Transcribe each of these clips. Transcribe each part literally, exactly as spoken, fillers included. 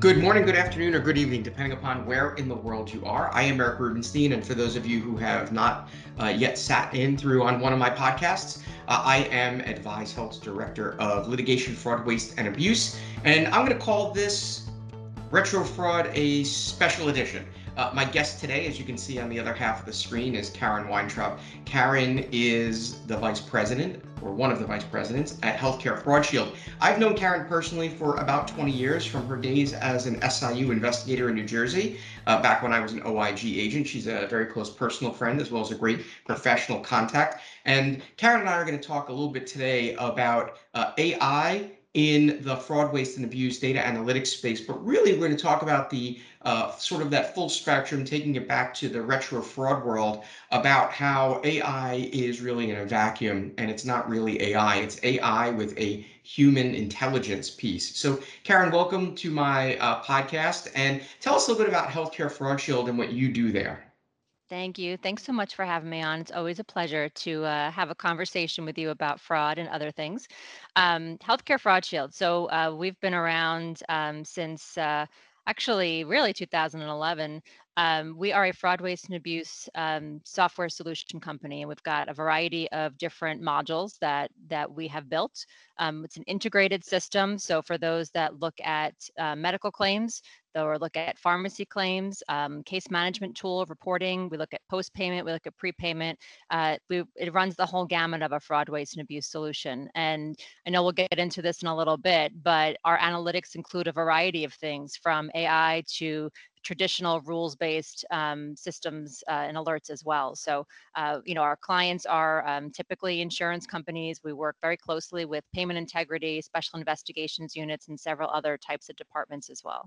Good morning, good afternoon, or good evening, depending upon where in the world you are. I am Eric Rubenstein, and for those of you who have not uh, yet sat in through on one of my podcasts, uh, I am Advise Health's Director of Litigation, Fraud, Waste, and Abuse, and I'm going to call this Retro Fraud a special edition. Uh, my guest today, as you can see on the other half of the screen, is Karen Weintraub. Karen is the vice president, or one of the vice presidents, at Healthcare Fraud Shield. I've known Karen personally for about twenty years from her days as an S I U investigator in New Jersey, uh, back when I was an O I G agent. She's a very close personal friend as well as a great professional contact. And Karen and I are going to talk a little bit today about uh, A I in the fraud, waste, and abuse data analytics space. But really, we're going to talk about the uh, sort of that full spectrum, taking it back to the retro fraud world, about how A I is really in a vacuum, and it's not really A I. It's A I with a human intelligence piece. So, Karen, welcome to my uh, podcast, and tell us a little bit about Healthcare Fraud Shield and what you do there. Thank you. Thanks so much for having me on. It's always a pleasure to uh, have a conversation with you about fraud and other things. Um, Healthcare Fraud Shield. So uh, we've been around um, since uh, actually really two thousand eleven. Um, we are a fraud, waste, and abuse um, software solution company, and we've got a variety of different modules that that we have built. Um, it's an integrated system. So for those that look at uh, medical claims, or look at pharmacy claims, um, case management tool, reporting. We look at post-payment, we look at prepayment. Uh, we, it runs the whole gamut of a fraud, waste, and abuse solution. And I know we'll get into this in a little bit, but our analytics include a variety of things from A I to traditional rules-based um, systems uh, and alerts as well. So, uh, you know, our clients are um, typically insurance companies. We work very closely with payment integrity, special investigations units, and several other types of departments as well.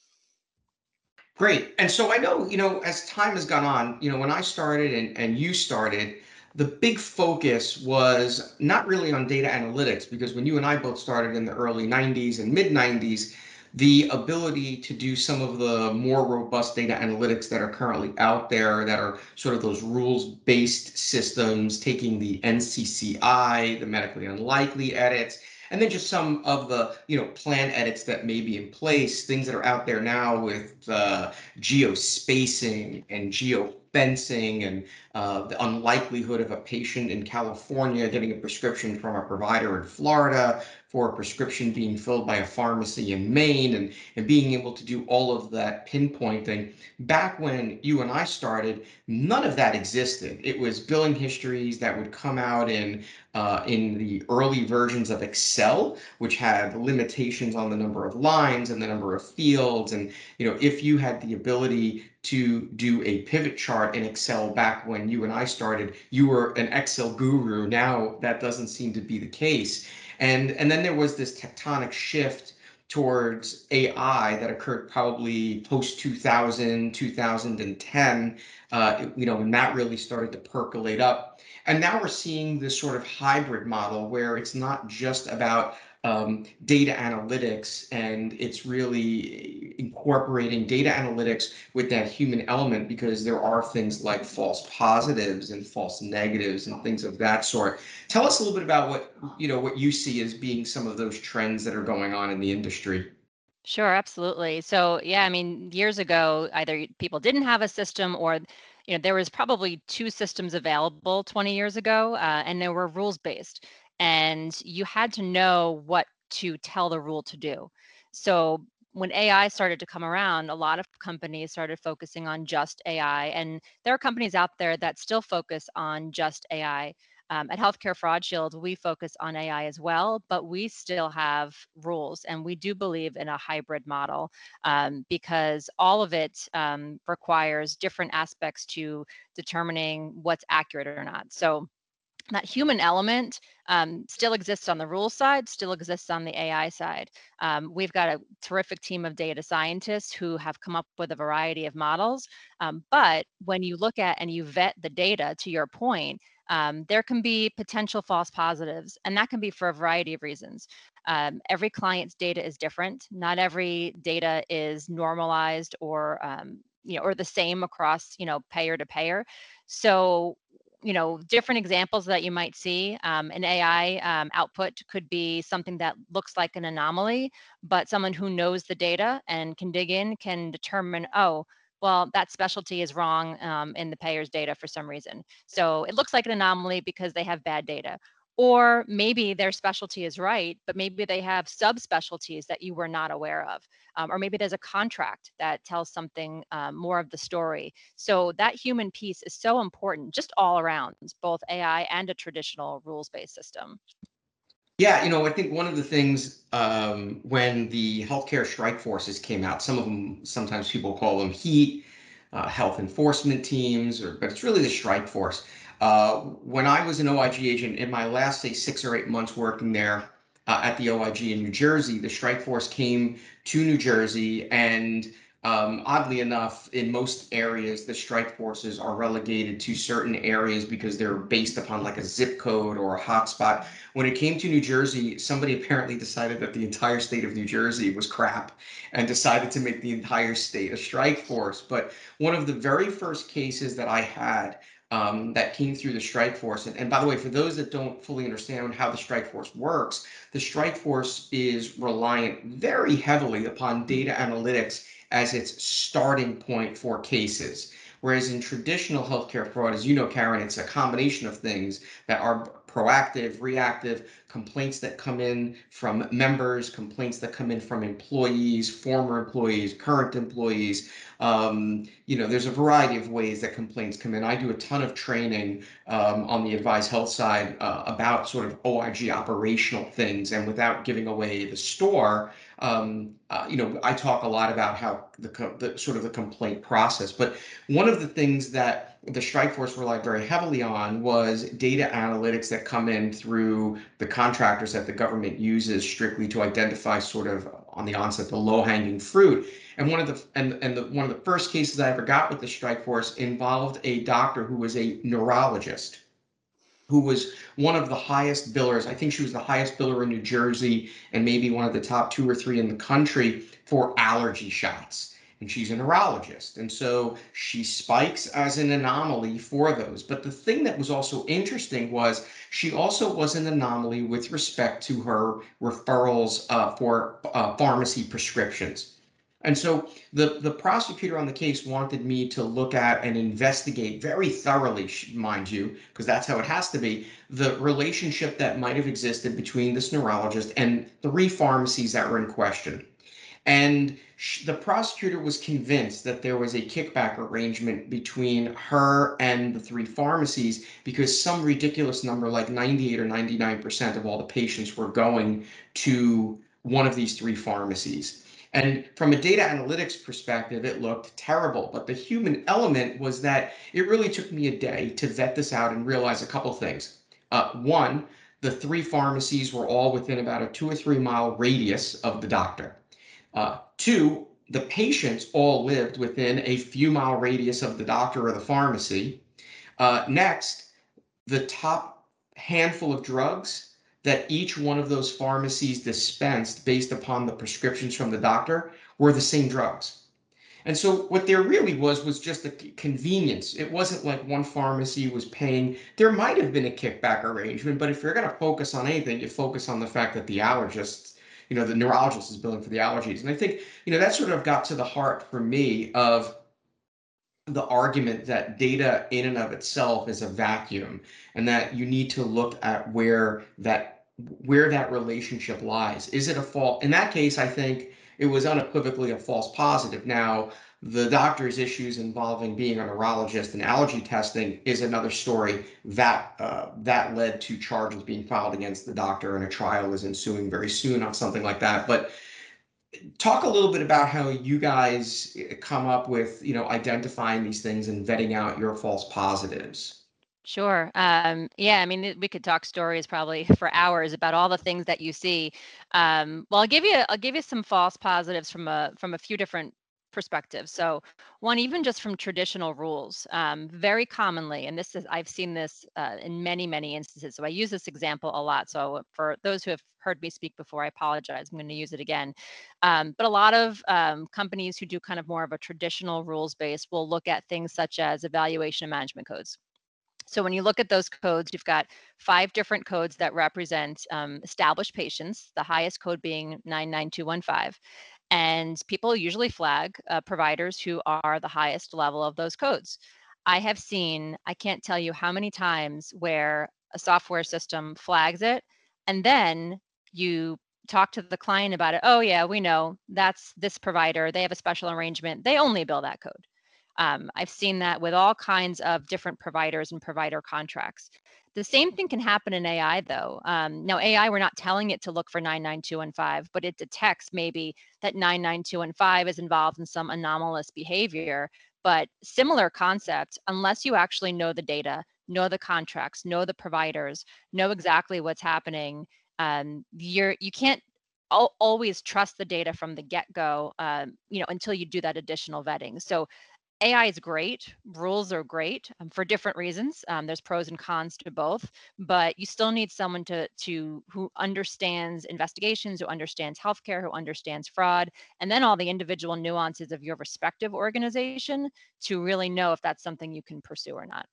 Great. And so I know, you know, as time has gone on, you know, when I started and, and you started, the big focus was not really on data analytics, because when you and I both started in the early nineties and mid nineties, the ability to do some of the more robust data analytics that are currently out there, that are sort of those rules-based systems, taking the N C C I, the medically unlikely edits, and then just some of the you know plan edits that may be in place, things that are out there now with uh, geospacing and geofencing, and uh, the unlikelihood of a patient in California getting a prescription from a provider in Florida for a prescription being filled by a pharmacy in Maine, and, and being able to do all of that pinpointing. Back when you and I started, none of that existed. It was billing histories that would come out in uh, in the early versions of Excel, which had limitations on the number of lines and the number of fields. And you know, if you had the ability to do a pivot chart in Excel back when you and I started, you were an Excel guru. Now that doesn't seem to be the case. And and then there was this tectonic shift towards A I that occurred probably post two thousand, two thousand ten, uh, you know, when that really started to percolate up. And now we're seeing this sort of hybrid model where it's not just about um, data analytics, and it's really incorporating data analytics with that human element, because there are things like false positives and false negatives and things of that sort. Tell us a little bit about what you know what you see as being some of those trends that are going on in the industry. Sure, absolutely. So, yeah, I mean, years ago, either people didn't have a system or, you know, there was probably two systems available twenty years ago, uh, and they were rules based. And you had to know what to tell the rule to do. So, when A I started to come around, a lot of companies started focusing on just A I. And there are companies out there that still focus on just A I. Um, at Healthcare Fraud Shield, we focus on A I as well, but we still have rules, and we do believe in a hybrid model um, because all of it um, requires different aspects to determining what's accurate or not. So that human element um, still exists on the rules side, still exists on the A I side. Um, we've got a terrific team of data scientists who have come up with a variety of models. Um, but when you look at and you vet the data, to your point, um, there can be potential false positives, and that can be for a variety of reasons. Um, every client's data is different. Not every data is normalized or um, you know, or the same across, you know, payer to payer. So you know, different examples that you might see. Um, an A I um, output could be something that looks like an anomaly, but someone who knows the data and can dig in can determine, oh, well, that specialty is wrong um, in the payer's data for some reason. So it looks like an anomaly because they have bad data. Or maybe their specialty is right, but maybe they have subspecialties that you were not aware of. Um, or maybe there's a contract that tells something um, more of the story. So that human piece is so important just all around, both A I and a traditional rules-based system. Yeah, you know, I think one of the things um, when the healthcare strike forces came out, some of them, sometimes people call them HEAT, uh, health enforcement teams, or but it's really the strike force. Uh, when I was an O I G agent in my last, say, six or eight months working there uh, at the O I G in New Jersey, the strike force came to New Jersey, and um, oddly enough, in most areas, the strike forces are relegated to certain areas because they're based upon like a zip code or a hotspot. When it came to New Jersey, somebody apparently decided that the entire state of New Jersey was crap and decided to make the entire state a strike force. But one of the very first cases that I had um, that came through the strike force, and, and by the way, for those that don't fully understand how the strike force works, the strike force is reliant very heavily upon data analytics as its starting point for cases. Whereas in traditional healthcare fraud, as you know, Karen, it's a combination of things that are proactive, reactive, complaints that come in from members, complaints that come in from employees, former employees, current employees. Um, you know, there's a variety of ways that complaints come in. I do a ton of training um, on the Advise Health side uh, about sort of O I G operational things. And without giving away the store, um, uh, you know, I talk a lot about how the, the sort of the complaint process. But one of the things that the strike force relied very heavily on was data analytics that come in through the contractors that the government uses strictly to identify sort of on the onset the low-hanging fruit. And one of the and, and the, one of the first cases I ever got with the strike force involved a doctor who was a neurologist, who was one of the highest billers. I think she was the highest biller in New Jersey and maybe one of the top two or three in the country for allergy shots. And she's a neurologist. And so she spikes as an anomaly for those. But the thing that was also interesting was she also was an anomaly with respect to her referrals uh, for uh, pharmacy prescriptions. And so the, the prosecutor on the case wanted me to look at and investigate very thoroughly, mind you, because that's how it has to be, the relationship that might have existed between this neurologist and three pharmacies that were in question. And the prosecutor was convinced that there was a kickback arrangement between her and the three pharmacies because some ridiculous number, like ninety-eight or ninety-nine percent of all the patients were going to one of these three pharmacies. And from a data analytics perspective, it looked terrible. But the human element was that it really took me a day to vet this out and realize a couple things. Uh, one, the three pharmacies were all within about a two or three mile radius of the doctor. Uh, two, the patients all lived within a few mile radius of the doctor or the pharmacy. Uh, next, the top handful of drugs that each one of those pharmacies dispensed based upon the prescriptions from the doctor were the same drugs. And so what there really was was just a convenience. It wasn't like one pharmacy was paying. There might have been a kickback arrangement, but if you're going to focus on anything, you focus on the fact that the allergist, you know, the neurologist is billing for the allergies. And I think, you know, that sort of got to the heart for me of the argument that data in and of itself is a vacuum and that you need to look at where that where that relationship lies. Is it a fault? In that case, I think it was unequivocally a false positive. Now, the doctor's issues involving being a neurologist and allergy testing is another story that uh, that led to charges being filed against the doctor, and a trial is ensuing very soon on something like that. But talk a little bit about how you guys eh, come up with, you know, identifying these things and vetting out your false positives. Sure. Um, yeah, I mean, it- we could talk stories probably for hours about all the things that you see. Um, well, I'll give you I'll give you some false positives from a from a few different perspectives. So, one, even just from traditional rules, um, very commonly, and this is I've seen this uh, in many many instances. So I use this example a lot. So for those who have heard me speak before, I apologize. I'm going to use it again. Um, but a lot of um, companies who do kind of more of a traditional rules base will look at things such as evaluation and management codes. So when you look at those codes, you've got five different codes that represent um, established patients, the highest code being nine nine two one five. And people usually flag uh, providers who are the highest level of those codes. I have seen, I can't tell you how many times where a software system flags it, and then you talk to the client about it. Oh, yeah, we know that's this provider. They have a special arrangement. They only bill that code. Um, I've seen that with all kinds of different providers and provider contracts. The same thing can happen in A I though. Um, now A I, we're not telling it to look for nine nine two one five, but it detects maybe that nine nine two one five is involved in some anomalous behavior. But similar concept, unless you actually know the data, know the contracts, know the providers, know exactly what's happening, um, you're you can't al- always trust the data from the get-go, um, you know, until you do that additional vetting. So A I is great. Rules are great um, for different reasons. Um, there's pros and cons to both, but you still need someone to to who understands investigations, who understands healthcare, who understands fraud, and then all the individual nuances of your respective organization to really know if that's something you can pursue or not.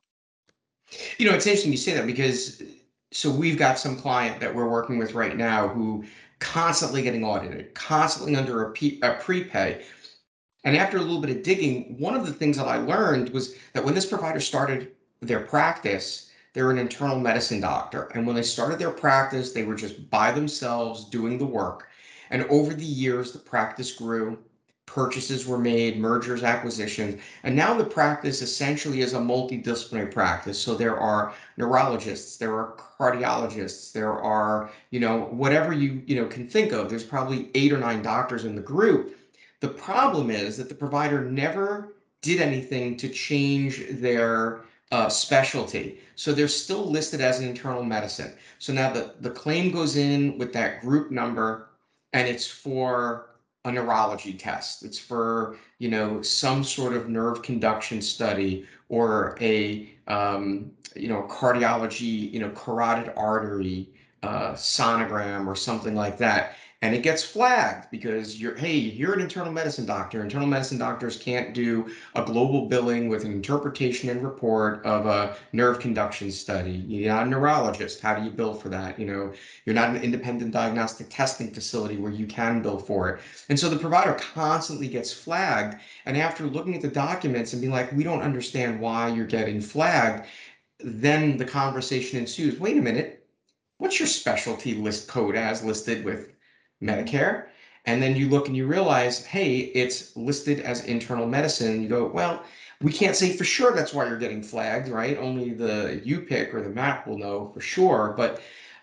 You know, it's interesting you say that because so we've got some client that we're working with right now who constantly getting audited, constantly under a, P, a prepay. And after a little bit of digging, one of the things that I learned was that when this provider started their practice, they were an internal medicine doctor. And when they started their practice, they were just by themselves doing the work. And over the years, the practice grew, purchases were made, mergers, acquisitions. And now the practice essentially is a multidisciplinary practice. So there are neurologists, there are cardiologists, there are, you know, whatever you, you know, can think of. There's probably eight or nine doctors in the group. The problem is that the provider never did anything to change their uh, specialty. So they're still listed as an internal medicine. So now the, the claim goes in with that group number and it's for a neurology test. It's for, you know, some sort of nerve conduction study or a, um, you know, cardiology, you know, carotid artery uh, sonogram or something like that, and it gets flagged because you're, hey, you're an internal medicine doctor. Internal medicine doctors can't do a global billing with an interpretation and report of a nerve conduction study. You're not a neurologist. How do you bill for that? You know, you're not an independent diagnostic testing facility where you can bill for it. And so the provider constantly gets flagged. And after looking at the documents and being like, we don't understand why you're getting flagged, then the conversation ensues. Wait a minute, what's your specialty list code as listed with Medicare? And then you look and you realize, hey, it's listed as internal medicine. You go, well, we can't say for sure that's why you're getting flagged, right? Only the U P I C or the MAC will know for sure. But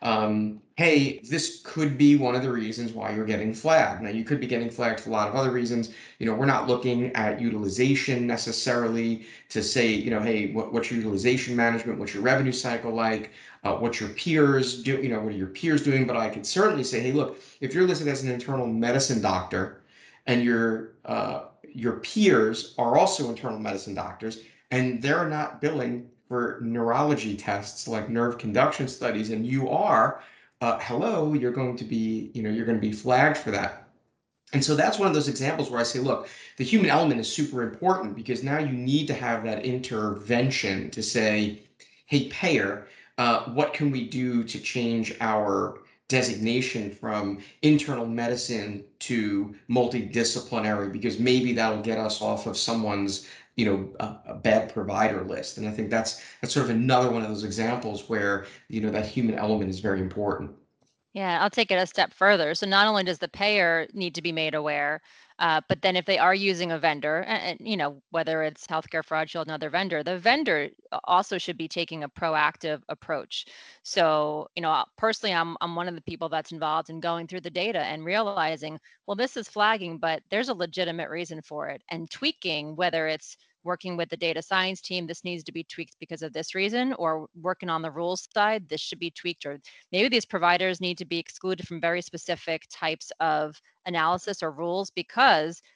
um, hey, this could be one of the reasons why you're getting flagged. Now, you could be getting flagged for a lot of other reasons. You know, we're not looking at utilization necessarily to say, you know, hey, what, what's your utilization management? What's your revenue cycle like? Uh, what your peers do, you know, what are your peers doing? But I could certainly say, hey, look, if you're listed as an internal medicine doctor and your uh, your peers are also internal medicine doctors and they're not billing for neurology tests like nerve conduction studies, and you are, uh, hello, you're going to be, you know, you're going to be flagged for that. And so that's one of those examples where I say, look, the human element is super important because now you need to have that intervention to say, hey, payer, uh, what can we do to change our designation from internal medicine to multidisciplinary? Because maybe that'll get us off of someone's, you know, a, a bad provider list. And I think that's that's sort of another one of those examples where, you know, that human element is very important. Yeah, I'll take it a step further. So not only does the payer need to be made aware, uh, but then if they are using a vendor, and, and you know whether it's Healthcare Fraud Shield, another vendor, the vendor also should be taking a proactive approach. So you know, personally, I'm I'm one of the people that's involved in going through the data and realizing, well, this is flagging, but there's a legitimate reason for it, and tweaking whether it's working with the data science team, this needs to be tweaked because of this reason, or working on the rules side, this should be tweaked, or maybe these providers need to be excluded from very specific types of analysis or rules because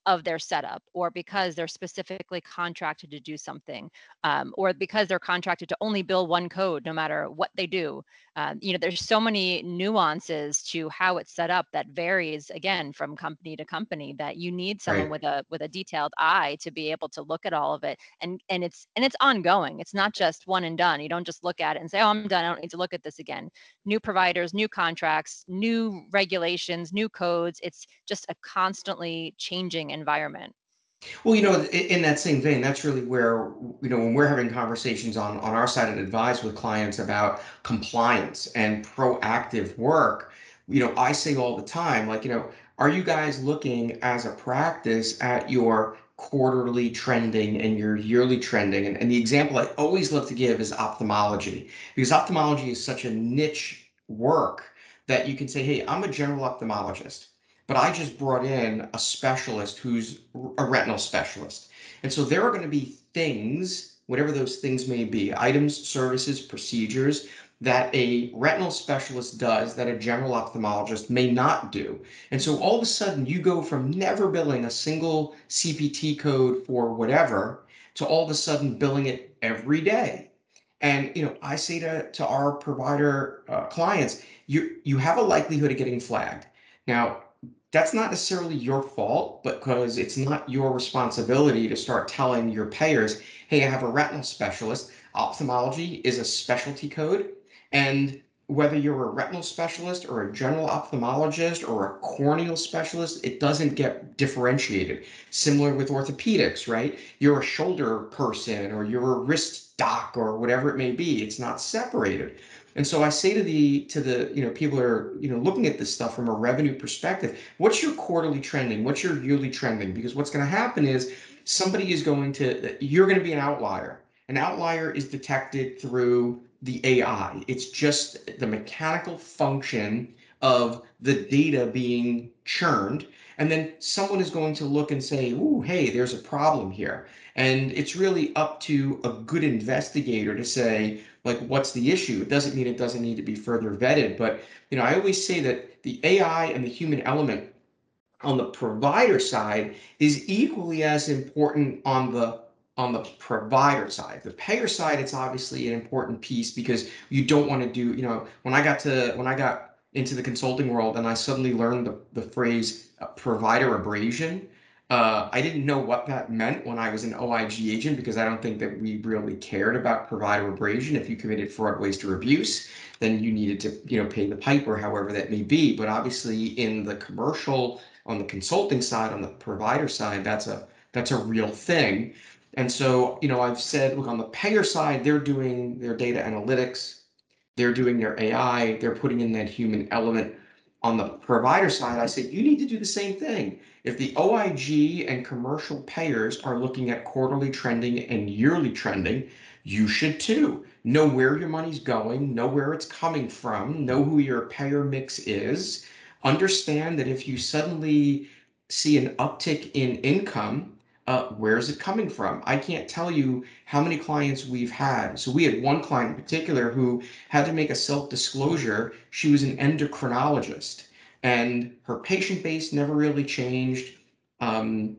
of their setup, or because they're specifically contracted to do something, um, or because they're contracted to only bill one code no matter what they do. Um, you know, there's so many nuances to how it's set up that varies again from company to company, that you need someone Right. with a with a detailed eye to be able to look at all of it. And and it's and it's ongoing. It's not just one and done. You don't just look at it and say, oh, I'm done, I don't need to look at this again. New providers, new contracts, new regulations, new codes. It's just a constantly changing environment. Well, you know, i- in that same vein, that's really where, you know, when we're having conversations on on our side and advise with clients about compliance and proactive work, you know, I say all the time, like, you know, are you guys looking as a practice at your quarterly trending and your yearly trending? And, and the example I always love to give is ophthalmology, because ophthalmology is such a niche work that you can say, hey, I'm a general ophthalmologist, but I just brought in a specialist who's a retinal specialist. And so there are going to be things, whatever those things may be, items, services, procedures that a retinal specialist does that a general ophthalmologist may not do. And so all of a sudden you go from never billing a single C P T code for whatever to all of a sudden billing it every day. And you know, I say to, to our provider uh, clients, you you have a likelihood of getting flagged. Now, that's not necessarily your fault, because it's not your responsibility to start telling your payers, hey, I have a retinal specialist. Ophthalmology is a specialty code. And whether you're a retinal specialist or a general ophthalmologist or a corneal specialist, it doesn't get differentiated. Similar with orthopedics, right? You're a shoulder person or you're a wrist doc or whatever it may be. It's not separated. And so I say to the to the you know people who are you know looking at this stuff from a revenue perspective, what's your quarterly trending? What's your yearly trending? Because what's going to happen is somebody is going to you're going to be an outlier. An outlier is detected through the A I. It's just the mechanical function of the data being churned. And then someone is going to look and say, ooh, hey, there's a problem here. And it's really up to a good investigator to say, like, what's the issue? It doesn't mean it doesn't need to be further vetted. But, you know, I always say that the A I and the human element on the provider side is equally as important on the on the provider side. The payer side, it's obviously an important piece because you don't want to do, you know, when I got to when I got into the consulting world and I suddenly learned the, the phrase uh, provider abrasion. Uh, I didn't know what that meant when I was an O I G agent, because I don't think that we really cared about provider abrasion. If you committed fraud, waste, or abuse, then you needed to, you know, pay the piper, however that may be. But obviously, in the commercial, on the consulting side, on the provider side, that's a that's a real thing. And so, you know, I've said, look, on the payer side, they're doing their data analytics, they're doing their A I, they're putting in that human element. On the provider side, I said, you need to do the same thing. If the O I G and commercial payers are looking at quarterly trending and yearly trending, you should too. Know where your money's going, know where it's coming from, know who your payer mix is. Understand that if you suddenly see an uptick in income, uh, where is it coming from? I can't tell you how many clients we've had. So we had one client in particular who had to make a self-disclosure. She was an endocrinologist, and her patient base never really changed. Um,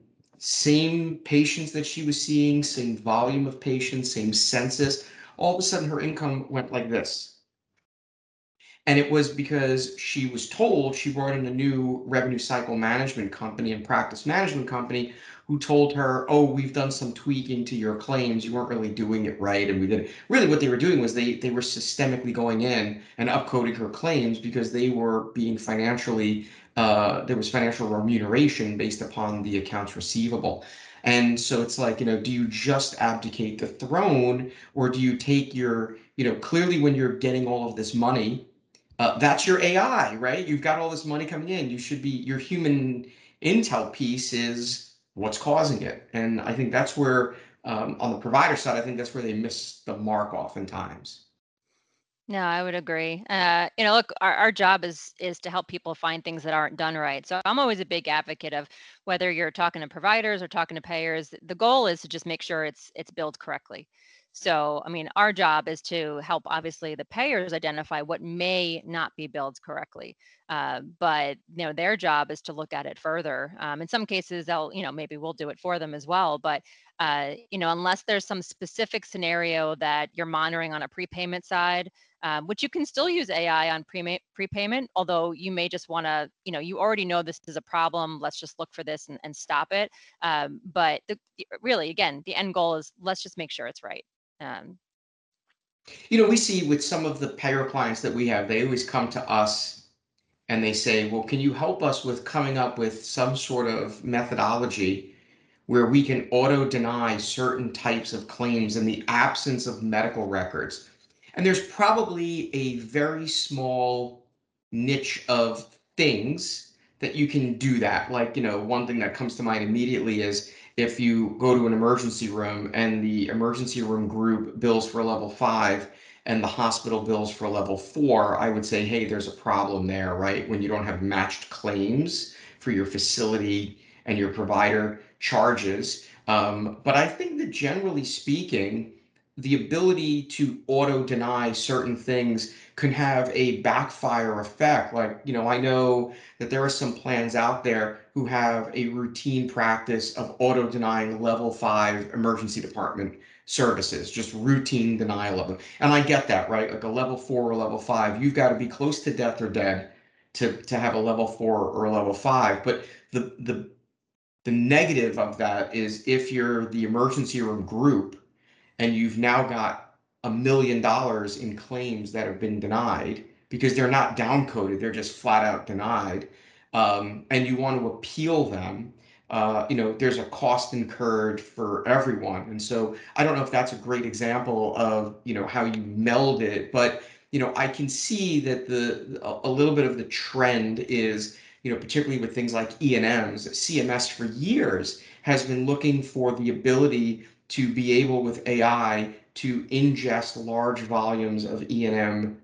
Same patients that she was seeing, same volume of patients, same census. All of a sudden, her income went like this. And it was because she was told, she brought in a new revenue cycle management company and practice management company who told her, oh, we've done some tweaking to your claims. You weren't really doing it right. And we did. Really, what they were doing was they, they were systemically going in and upcoding her claims because they were being financially, uh, there was financial remuneration based upon the accounts receivable. And so it's like, you know, do you just abdicate the throne, or do you take your, you know, clearly when you're getting all of this money, uh, that's your A I, right? You've got all this money coming in. You should be, your human intel piece is what's causing it. And I think that's where, um, on the provider side, I think that's where they miss the mark oftentimes. No, I would agree. Uh, you know, look, our, our job is is to help people find things that aren't done right. So I'm always a big advocate of whether you're talking to providers or talking to payers, the goal is to just make sure it's it's billed correctly. So, I mean, our job is to help obviously the payers identify what may not be billed correctly. Uh, but you know, their job is to look at it further. Um, in some cases, they'll, you know, maybe we'll do it for them as well. But uh, you know, unless there's some specific scenario that you're monitoring on a prepayment side, um, which you can still use A I on pre- prepayment, although you may just want to, you know, you already know this is a problem. Let's just look for this and, and stop it. Um, but the, really, again, the end goal is let's just make sure it's right. Um, You know, we see with some of the payer clients that we have, they always come to us and they say, well, can you help us with coming up with some sort of methodology where we can auto deny certain types of claims in the absence of medical records? And there's probably a very small niche of things that you can do that. Like, you know, one thing that comes to mind immediately is if you go to an emergency room and the emergency room group bills for a level five and the hospital bills for a level four, I would say, hey, there's a problem there, right? When you don't have matched claims for your facility and your provider charges. Um, but I think that generally speaking, the ability to auto deny certain things can have a backfire effect. Like, you know, I know that there are some plans out there who have a routine practice of auto denying level five emergency department services, just routine denial of them. And I get that, right? Like a level four or level five, you've got to be close to death or dead to, to have a level four or a level five. But the the the negative of that is if you're the emergency room group and you've now got a million dollars in claims that have been denied because they're not downcoded, they're just flat out denied, um, and you want to appeal them, uh, you know, there's a cost incurred for everyone. And so I don't know if that's a great example of, you know, how you meld it, but, you know, I can see that the a, a little bit of the trend is, you know, particularly with things like E and Ms, C M S for years has been looking for the ability to be able with A I to ingest large volumes of E and M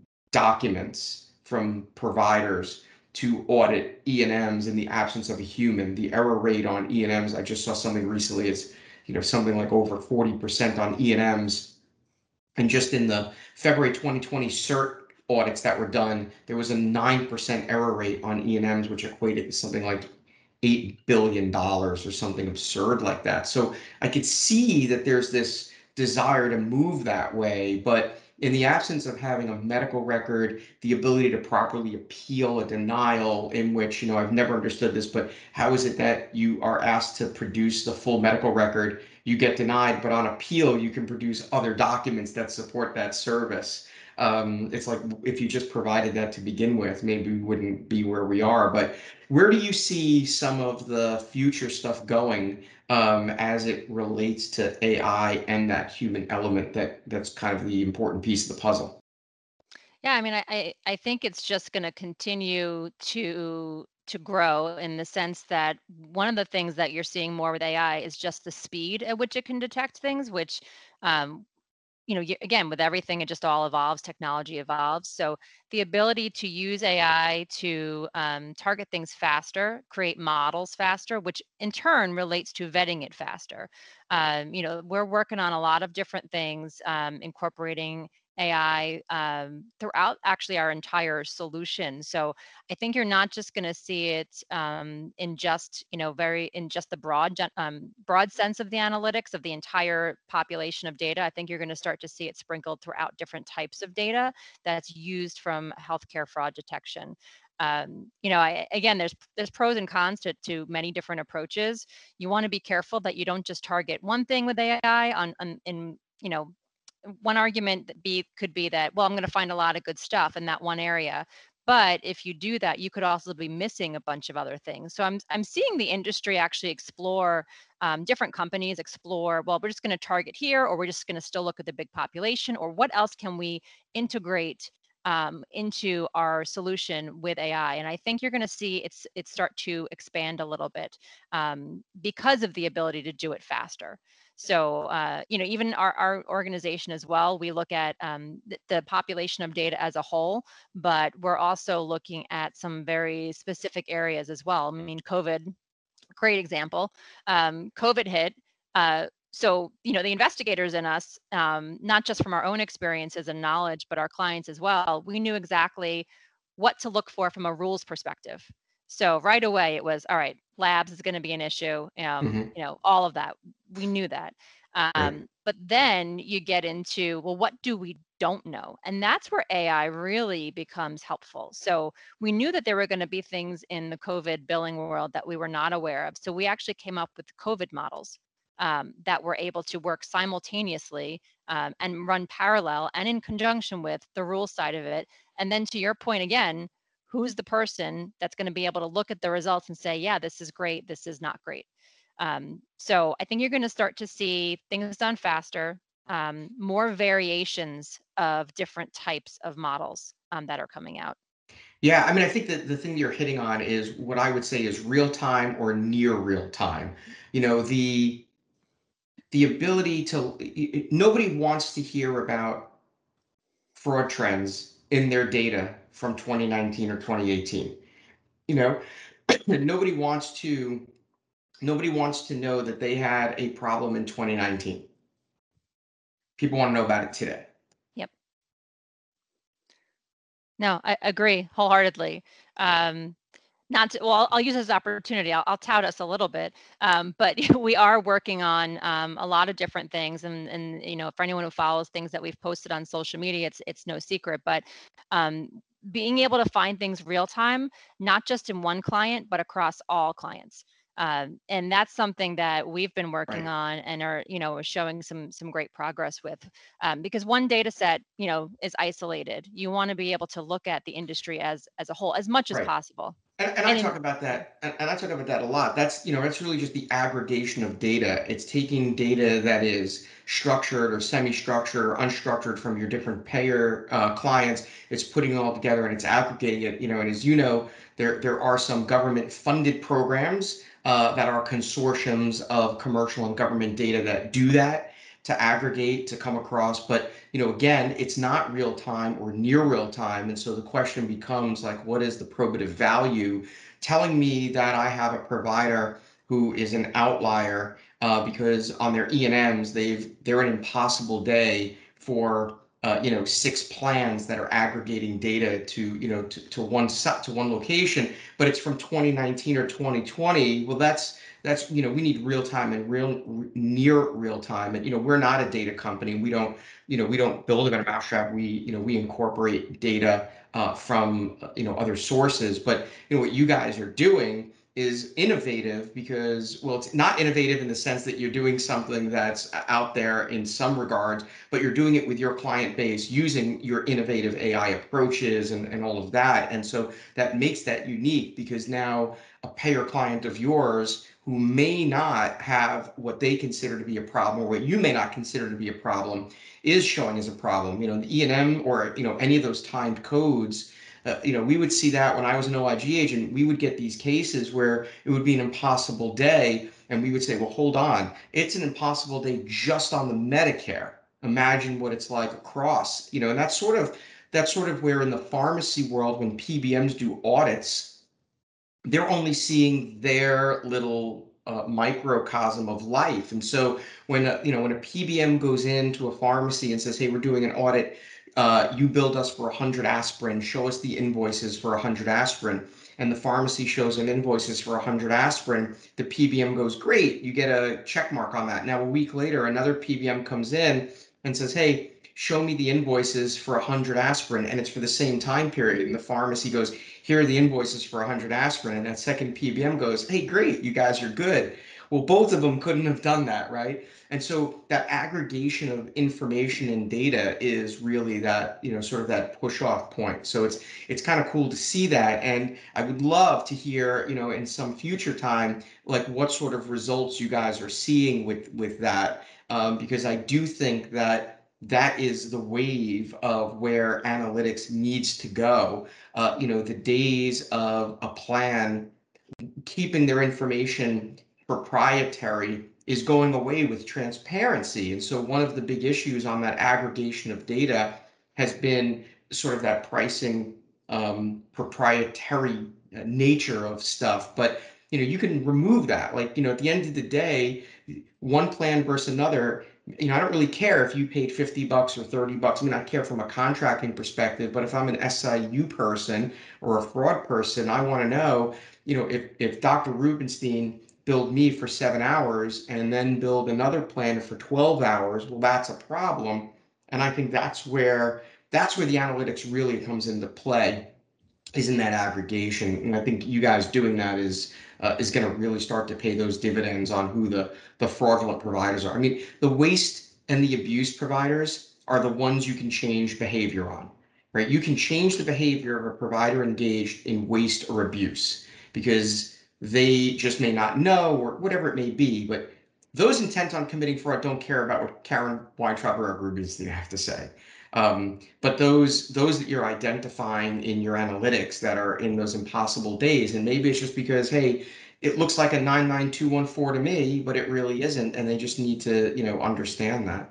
documents from providers to audit E and Ms in the absence of a human. The error rate on E and Ms, I just saw something recently, it's, you know, something like over forty percent on E and Ms. And just in the February twenty twenty CERT audits that were done, there was a nine percent error rate on E and Ms, which equated to something like eight billion dollars or something absurd like that. So I could see that there's this desire to move that way, but in the absence of having a medical record, the ability to properly appeal a denial in which, you know, I've never understood this, but how is it that you are asked to produce the full medical record, you get denied, but on appeal, you can produce other documents that support that service? Um, it's like if you just provided that to begin with, maybe we wouldn't be where we are. But where do you see some of the future stuff going um, as it relates to A I and that human element that that's kind of the important piece of the puzzle? yeah, I mean, I I, I think it's just going to continue to to grow in the sense that one of the things that you're seeing more with A I is just the speed at which it can detect things, which um, you know, y- again, with everything, it just all evolves, technology evolves. So the ability to use A I to um, target things faster, create models faster, which in turn relates to vetting it faster. Um, you know, we're working on a lot of different things, um, incorporating A I um, throughout actually our entire solution. So I think you're not just going to see it um, in just, you know, very in just the broad gen- um, broad sense of the analytics of the entire population of data. I think you're going to start to see it sprinkled throughout different types of data that's used from healthcare fraud detection. Um, you know, I, again, there's there's pros and cons to, to many different approaches. You want to be careful that you don't just target one thing with A I on, on in you know one argument that be could be that, well, I'm going to find a lot of good stuff in that one area. But if you do that, you could also be missing a bunch of other things. So I'm I'm seeing the industry actually explore um, different companies explore. Well, we're just going to target here, or we're just going to still look at the big population, or what else can we integrate um, into our solution with A I? And I think you're going to see it's it start to expand a little bit um, because of the ability to do it faster. So, uh, you know, even our, our organization as well, we look at um, the, the population of data as a whole, but we're also looking at some very specific areas as well. I mean, COVID, great example. Um, COVID hit. Uh, so, you know, the investigators in us, um, not just from our own experiences and knowledge, but our clients as well, we knew exactly what to look for from a rules perspective. So right away it was, all right, labs is going to be an issue. Um, Hmm. you know, all of that. We knew that. Right. Um, but then you get into, well, what do we don't know? And that's where A I really becomes helpful. So we knew that there were going to be things in the COVID billing world that we were not aware of. So we actually came up with COVID models um, that were able to work simultaneously um, and run parallel and in conjunction with the rule side of it. And then to your point again, who's the person that's going to be able to look at the results and say, yeah, this is great, this is not great. Um, so I think you're going to start to see things done faster, um, more variations of different types of models um, that are coming out. Yeah, I mean, I think that the thing you're hitting on is what I would say is real time or near real time. You know, the the ability to nobody wants to hear about fraud trends in their data from twenty nineteen or twenty eighteen. You know, nobody wants to nobody wants to know that they had a problem in twenty nineteen. People want to know about it today. Yep. No, I agree wholeheartedly. Um, not to, well, I'll, I'll use this opportunity. I'll, I'll tout us a little bit, um, but we are working on um, a lot of different things, and and you know, for anyone who follows things that we've posted on social media, it's it's no secret. But um, being able to find things real time, not just in one client, but across all clients. Um, and that's something that we've been working Right. on and are, you know, showing some some great progress with, um, because one data set, you know, is isolated. You want to be able to look at the industry as as a whole as much as Right. possible. And, and I And in, talk about that, and, and I talk about that a lot. That's, you know, that's really just the aggregation of data. It's taking data that is structured or semi-structured or unstructured from your different payer uh, clients. It's putting it all together and it's aggregating it. You know, and as you know, there there are some government-funded programs uh, that are consortiums of commercial and government data that do that to aggregate to come across. But you know, again, it's not real time or near real time. And so the question becomes like, what is the probative value? Telling me that I have a provider who is an outlier uh, because on their E and Ms, they've they're an impossible day for uh, you know six plans that are aggregating data to you know to, to one set to one location, but it's from twenty nineteen or twenty twenty. Well, that's that's you know we need real time and real near real time, and you know we're not a data company. We don't you know we don't build it in a mousetrap. We you know we incorporate data uh, from uh, you know other sources. But you know what you guys are doing is innovative because, well, it's not innovative in the sense that you're doing something that's out there in some regards, but you're doing it with your client base using your innovative A I approaches and, and all of that. And so that makes that unique because now a payer client of yours who may not have what they consider to be a problem or what you may not consider to be a problem is showing as a problem. You know, the E and M or, you know, any of those timed codes, uh, you know, we would see that when I was an O I G agent, we would get these cases where it would be an impossible day. And we would say, well, hold on, it's an impossible day just on the Medicare. Imagine what it's like across, you know, and that's sort of that's sort of where in the pharmacy world, when P B Ms do audits, they're only seeing their little uh, microcosm of life. And so when a, you know when a P B M goes into a pharmacy and says, "Hey, we're doing an audit. Uh, you billed us for one hundred aspirin. Show us the invoices for one hundred aspirin." And the pharmacy shows them invoices for one hundred aspirin. The P B M goes, "Great, you get a check mark on that." Now a week later, another P B M comes in and says, "Hey, show me the invoices for one hundred aspirin," and it's for the same time period. And the pharmacy goes, "Here are the invoices for one hundred aspirin." And that second P B M goes, "Hey, great, you guys are good." Well, both of them couldn't have done that, right? And so that aggregation of information and data is really that, you know, sort of that push off point. So it's it's kind of cool to see that. And I would love to hear, you know, in some future time, like what sort of results you guys are seeing with with that. Um, because I do think that that is the wave of where analytics needs to go. Uh, you know, the days of a plan keeping their information proprietary is going away with transparency. And so one of the big issues on that aggregation of data has been sort of that pricing um, proprietary uh, nature of stuff. But you know, you can remove that. Like, you know, at the end of the day, one plan versus another, you know, I don't really care if you paid fifty bucks or thirty bucks. I mean, I care from a contracting perspective, but if I'm an S I U person or a fraud person, I want to know, you know, if, if Doctor Rubenstein billed me for seven hours and then billed another plan for twelve hours, well, that's a problem. And I think that's where that's where the analytics really comes into play, is in that aggregation. And I think you guys doing that is uh, is going to really start to pay those dividends on who the the fraudulent providers are. I mean, the waste and the abuse providers are the ones you can change behavior on, right? You can change the behavior of a provider engaged in waste or abuse because they just may not know or whatever it may be. But those intent on committing fraud don't care about what Karen Weintraub or Rubenstein have to say. Um, but those those that you're identifying in your analytics that are in those impossible days, and maybe it's just because, hey, it looks like a nine nine two one four to me, but it really isn't, and they just need to, you know, understand that.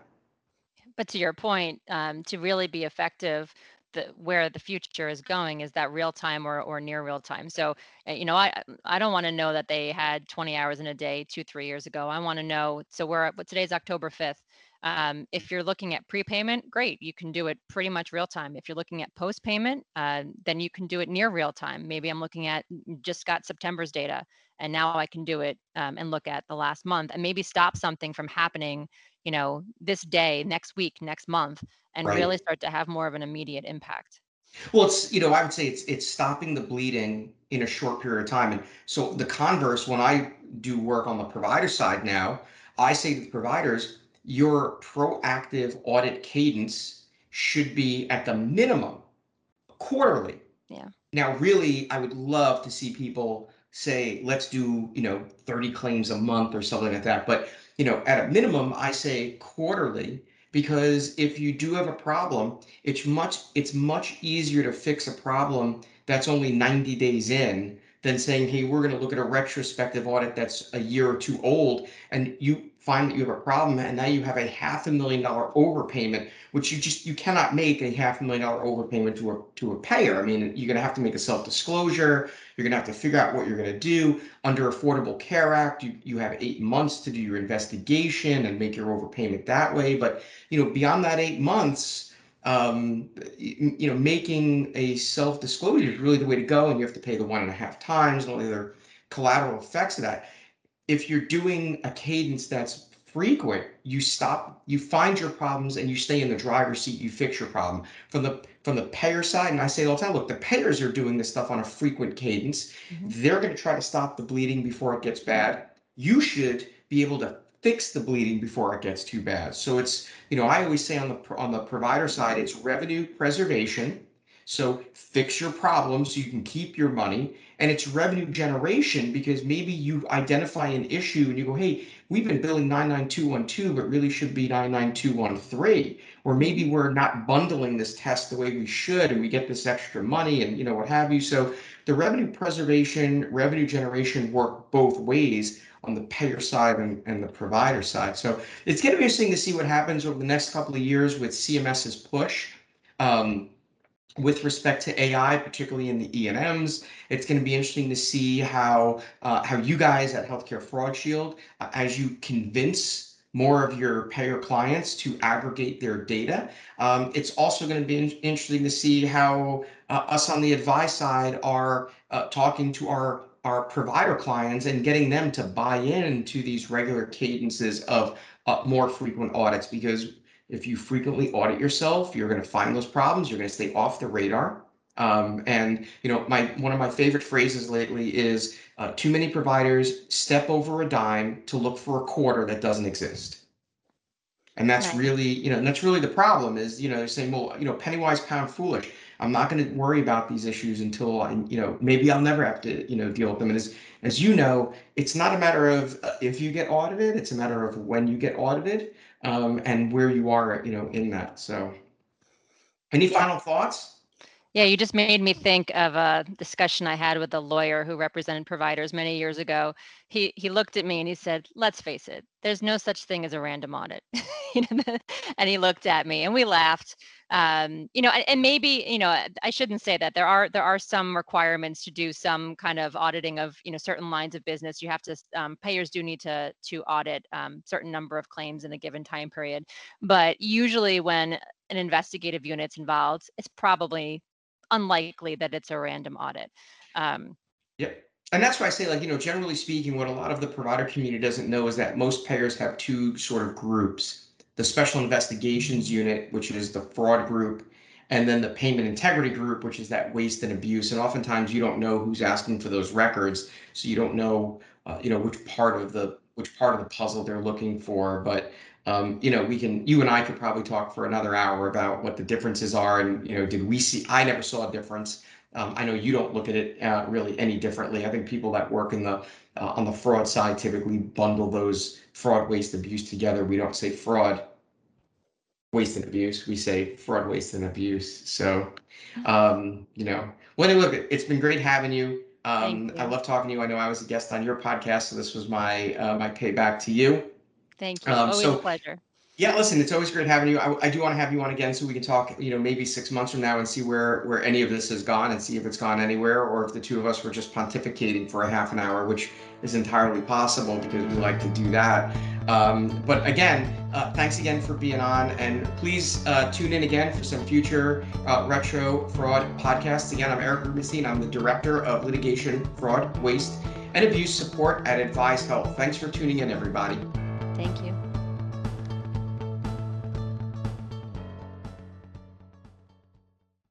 But to your point, um, to really be effective, the where the future is going is that real time or or near real time. So, uh, you know, I I don't want to know that they had twenty hours in a day two, three years ago. I want to know. So we're at- what today's October fifth. Um, if you're looking at prepayment, great, you can do it pretty much real time. If you're looking at post payment, uh, then you can do it near real time. Maybe I'm looking at mm, just got September's data, and now I can do it um, and look at the last month and maybe stop something from happening, you know, this day, next week, next month, and really Right. start to have more of an immediate impact. Well, it's, you know, I would say it's it's stopping the bleeding in a short period of time. And so the converse, when I do work on the provider side now, I say to the providers, your proactive audit cadence should be at the minimum quarterly. Yeah. Now, really, I would love to see people say, let's do, you know, thirty claims a month or something like that. But, you know, at a minimum, I say quarterly, because if you do have a problem, it's much it's much easier to fix a problem that's only ninety days in than saying, hey, we're going to look at a retrospective audit that's a year or two old, and you find that you have a problem, and now you have a half a million dollar overpayment, which you just you cannot make a half a million dollar overpayment to a to a payer. I mean, you're going to have to make a self disclosure. You're going to have to figure out what you're going to do under Affordable Care Act. You you have eight months to do your investigation and make your overpayment that way. But you know, beyond that eight months, um, you, you know, making a self disclosure is really the way to go, and you have to pay the one and a half times and all the other collateral effects of that. If you're doing a cadence that's frequent, you stop, you find your problems and you stay in the driver's seat, you fix your problem. From the from the payer side, and I say all the time, look, the payers are doing this stuff on a frequent cadence. Hmm. They're going to try to stop the bleeding before it gets bad. You should be able to fix the bleeding before it gets too bad. So it's, you know, I always say on the on the provider side, it's revenue preservation. So fix your problems so you can keep your money, and it's revenue generation because maybe you identify an issue and you go, hey, we've been billing nine nine two one two, but really should be nine nine two one three. Or Hmm. maybe we're not bundling this test the way we should and we get this extra money and, you know, what have you. So the revenue preservation, revenue generation work both ways on the payer side and, and the provider side. So it's going to be interesting to see what happens over the next couple of years with CMS's push. Um, with respect to A I, particularly in the E and Ms. It's going to be interesting to see how uh, how you guys at Healthcare Fraud Shield, uh, as you convince more of your payer clients to aggregate their data. Um, it's also going to be in- interesting to see how uh, us on the advice side are uh, talking to our our provider clients and getting them to buy into these regular cadences of uh, more frequent audits, because if you frequently audit yourself, you're going to find those problems. You're going to stay off the radar. Um, and you know, my one of my favorite phrases lately is uh, too many providers step over a dime to look for a quarter that doesn't exist. And that's Nice. really, you know, and that's really the problem is, you know, they're saying, well, you know, penny wise, pound foolish. I'm not going to worry about these issues until I, you know, maybe I'll never have to, you know, deal with them. And as, as you know, it's not a matter of uh, if you get audited, it's a matter of when you get audited, um, and where you are, you know, in that. So, any Yeah. final thoughts? Yeah, you just made me think of a discussion I had with a lawyer who represented providers many years ago. He he looked at me and he said, "Let's face it, there's no such thing as a random audit." You know, and he looked at me and we laughed. Um, you know, and, and maybe, you know, I shouldn't say that. There are there are some requirements to do some kind of auditing of, you know, certain lines of business. You have to, um, payers do need to to audit um, certain number of claims in a given time period. But usually when an investigative unit's involved, it's probably unlikely that it's a random audit. Um, Yep. And that's why I say, like, you know, generally speaking, what a lot of the provider community doesn't know is that most payers have two sort of groups: the special investigations unit, which is the fraud group, and then the payment integrity group, which is that waste and abuse. And oftentimes you don't know who's asking for those records. So you don't know, uh, you know, which part of the which part of the puzzle they're looking for. But um, you know, we can, you and I could probably talk for another hour about what the differences are. And, you know, did we see, I never saw a difference. Um, I know you don't look at it uh, really any differently. I think people that work in the uh, on the fraud side typically bundle those fraud, waste, abuse together. We don't say fraud, waste, and abuse. We say fraud, waste, and abuse. So, um, you know, well, look, it's been great having you. Thank Um, I you. love talking to you. I know I was a guest on your podcast, so this was my uh, my payback to you. Thank you. Um, Always a so pleasure. yeah, listen, it's always great having you. I, I do want to have you on again so we can talk, you know, maybe six months from now and see where where any of this has gone and see if it's gone anywhere, or if the two of us were just pontificating for a half an hour, which is entirely possible because we like to do that. Um, but again, uh, thanks again for being on, and please uh, tune in again for some future uh, retro fraud podcasts. Again, I'm Eric Rubenstein. I'm the Director of Litigation, Fraud, Waste, and Abuse Support at Advise Health. Thanks for tuning in, everybody. Thank you.